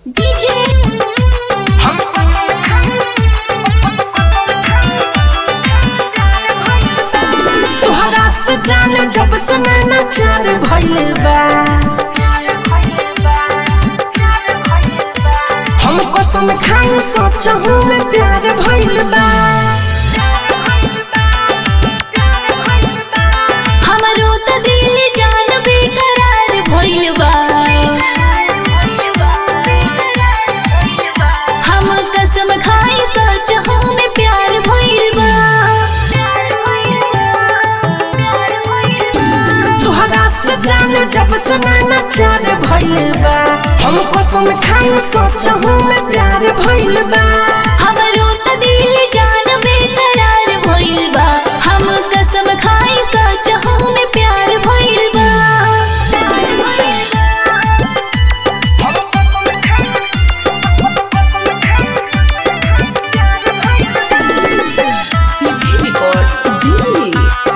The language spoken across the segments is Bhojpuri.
डीजे तोहरा से जाने जब से नैना चार भइल बा हम कसम खाई सोचहूं मैं प्यार भइल बा हमरो त दिल जान बेकरार भइल बा हम कसम खाई सोचहूं मैं प्यार भइल बा तोहरा से जाने जब से नैना चार भइल बा हम कसम खाई सोचहूं मैं प्यार भइल बा हमरो त दिल जान बेकरार भइल बा हम कसम खाई सोचहूं मैं प्यार भइल बा CD Records Delhi।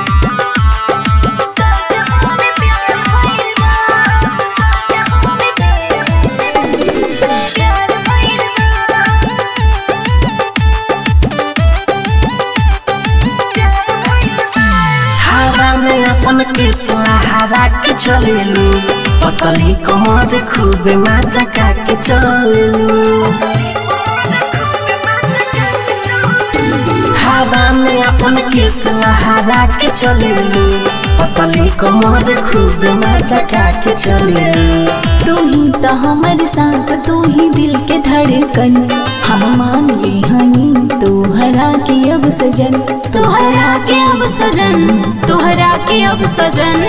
हवा में अपन किस्सा हवा के चलेलू पतली कमर खूब मचका के चलेलू हवा में अपन किस्सा हवा के चलेलू पतली कमर खूब मचका के चलेलू तू ही तो हमर सांस तू ही दिल के धड़कन हम मान ले हनी तोहरा के अब सजन तोहरा के अब सजन तोहरा के अब सजन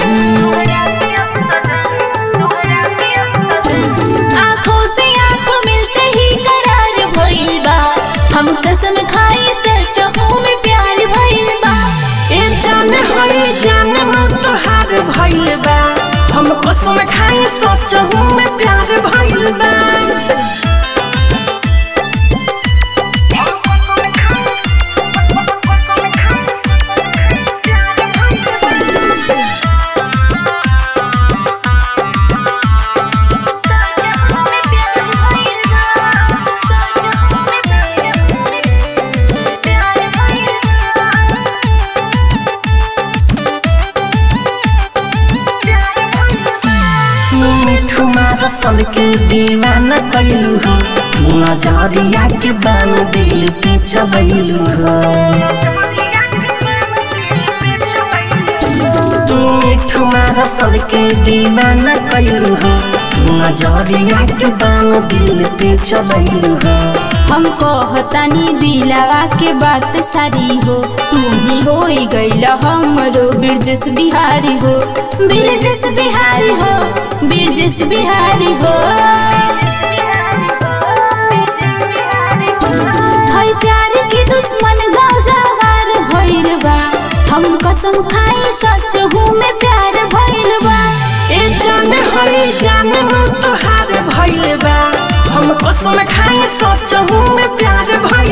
आँखों से आँखों मिलते ही करार भइल बा हम कसम खाई सोचहूं मैं प्यार भइल बा ए जान होई जान मन तोहार भइल बा हम कसम खाई सोचहूं मैं प्यार भइल बा तुम्हारा सल के दीवाना कैलू हो नजरिया के बान दिल पे चलैलू हो तुम्हारा सल के दीवाना कैलू हो नजरिया के बान दिल पे चलैलू हो हम कहतानी दिलावा के बात सारी हो तू ही हो गइल हमरो बिरजस बिहारी हो बिरजस बिहारी हो बिरजस बिहारी हो हाय प्यार की दुश्मन गौजावार भइल बा हम कसम खाई सोचहूं मैं प्यार भइल बा ए जान होई जान मन तोहार भइल बा हम कसम खाई सोचहूं मैं प्यार भइल